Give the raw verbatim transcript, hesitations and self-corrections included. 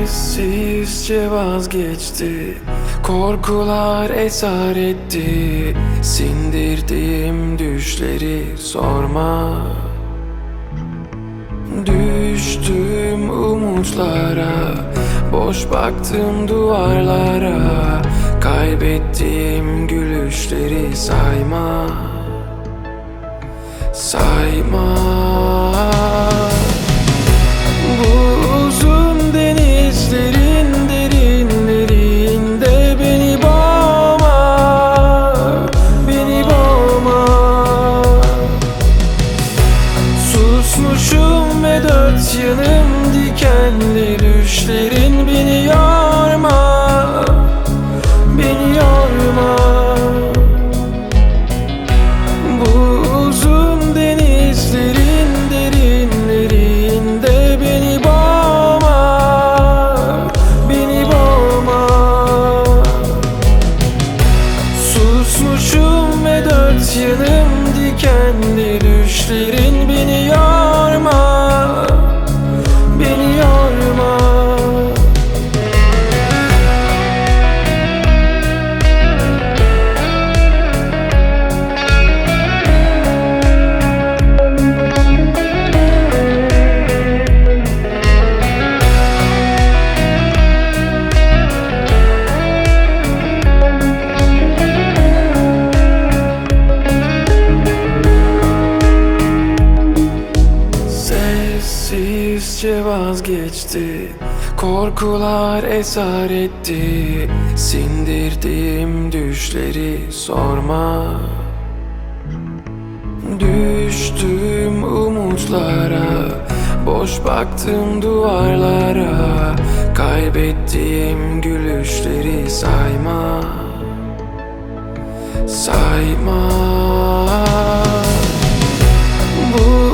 Sessizce vazgeçti, korkular esaretti. Sindirdiğim düşleri sorma. Düştüm umutlara, boş baktım duvarlara. Kaybettiğim gülüşleri sayma, sayma. Bu uzun denizlerin derinlerinde beni boğma, beni boğma. Susmuşum ve dört yanım dikenli, düşlerin beni yorma, beni yorma. Bu uzun denizlerin derinlerinde beni boğma, beni boğma. Susmuşum ve dört yanım dikenli, düşlerin beni yorma, beni yorma. Sessizce vazgeçti, korkular esaretti. Sindirdiğim düşleri sorma. Düştüm umutlara, boş baktım duvarlara. Kaybettiğim gülüşleri sayma, sayma. Bu